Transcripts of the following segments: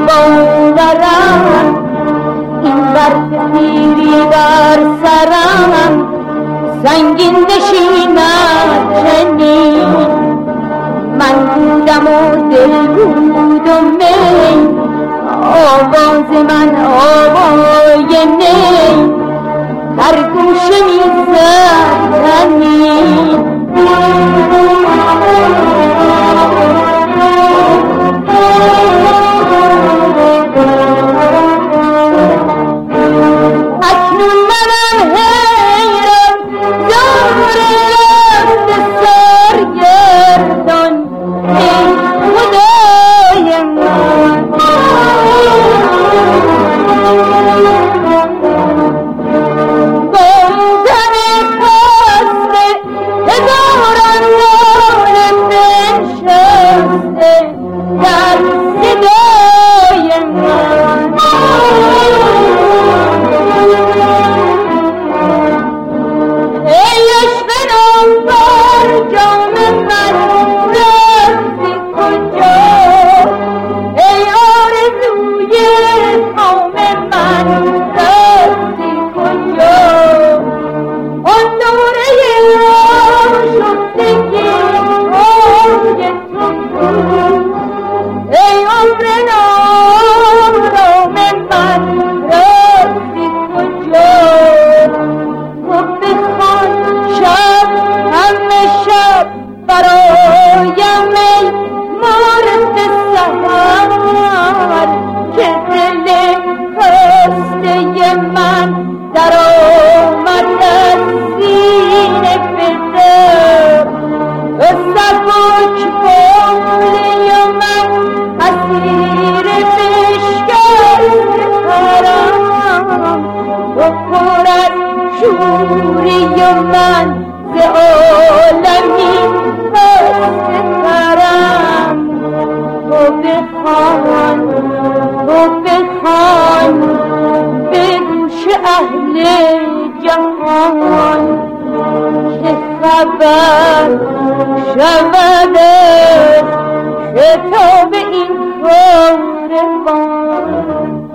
باورم این برف پیری بر سرم سنگین نشیند چنین من بودم و دل بود و می آواز من آوای نی در گوشه میزد زمین اکنون منم حیران زار رفت سرگردان ای خدای من شوری من ز عالمی بسترم تو بخوان به گوش اهل جهان که خبر شود خطاب این کاروان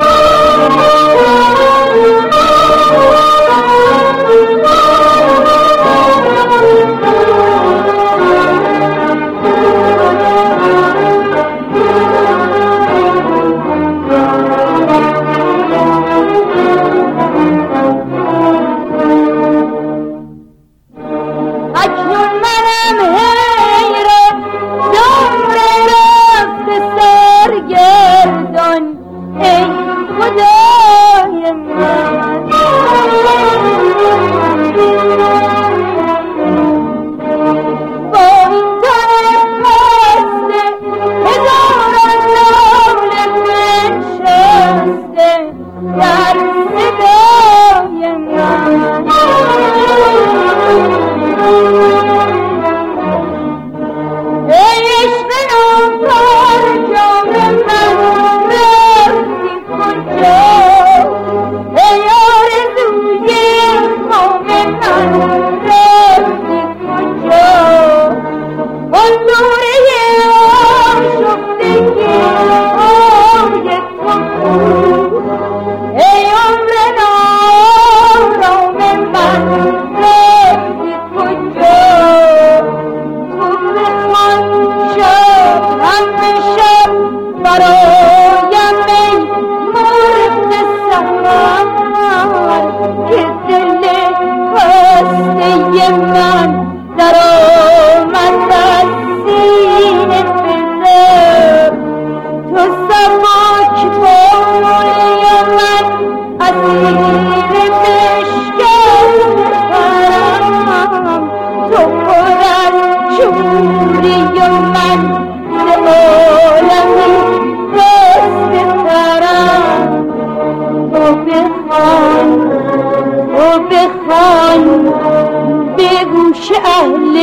به گوش اهل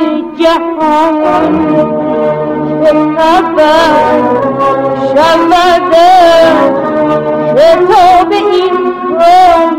جهان که خبر شود خطاب این